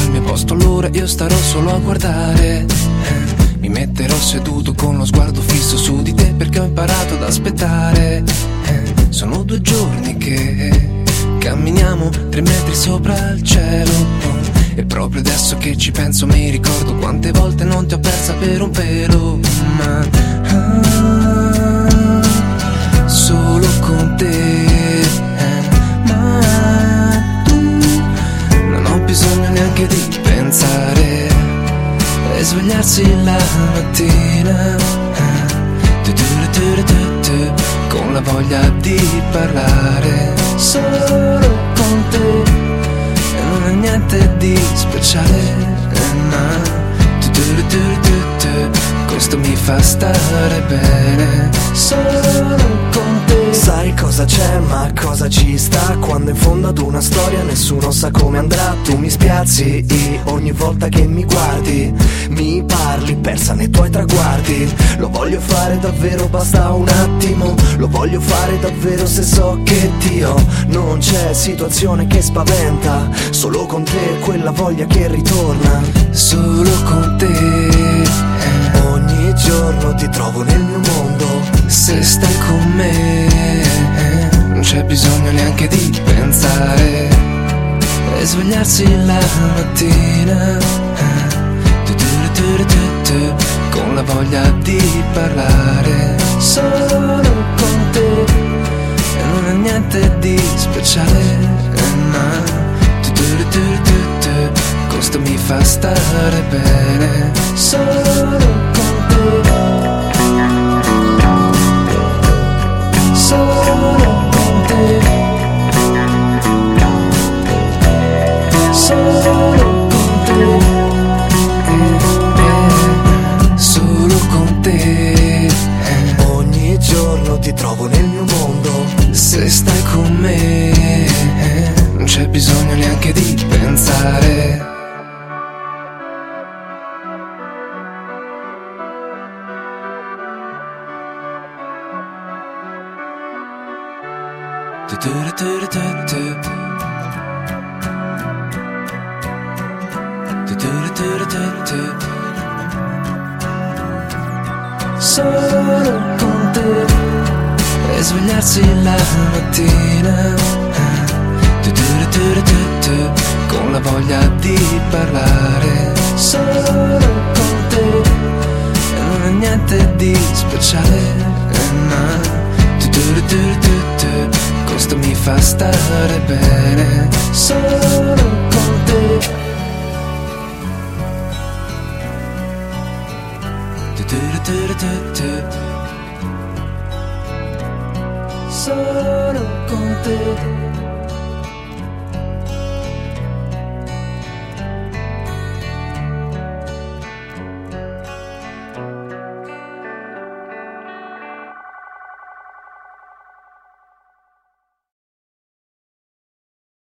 al mio posto, allora io starò solo a guardare. Mi metterò seduto con lo sguardo fisso su di te, perché ho imparato ad aspettare. Sono 2 giorni che camminiamo 3 metri sopra il cielo. E proprio adesso che ci penso mi ricordo quante volte non ti ho persa per un pelo. Ma solo con te, ma tu non ho bisogno neanche di pensare e svegliarsi la mattina con la voglia di parlare. Solo con te e non è niente di speciale, ma questo mi fa stare bene. Solo con te. Sai cosa c'è, ma cosa ci sta, quando in fondo ad una storia nessuno sa come andrà. Tu mi spiazzi ogni volta che mi guardi, mi parli persa nei tuoi traguardi. Lo voglio fare davvero, basta un attimo. Lo voglio fare davvero se so che ti ho. Non c'è situazione che spaventa, solo con te quella voglia che ritorna. Solo con te ogni giorno ti trovo nel mio mondo. Se stai con me non c'è bisogno neanche di pensare e svegliarsi la mattina con la voglia di parlare. Solo con te e non è niente di speciale, ma questo mi fa stare bene. Solo con te, solo con te, solo con te, solo con te. Ogni giorno ti trovo nel mio mondo. Se stai con me non c'è bisogno neanche di pensare. Solo con te e svegliarsi la mattina con la voglia di parlare. Solo con te e non è niente di speciale, ma questo mi fa stare bene. Solo con te, solo con te.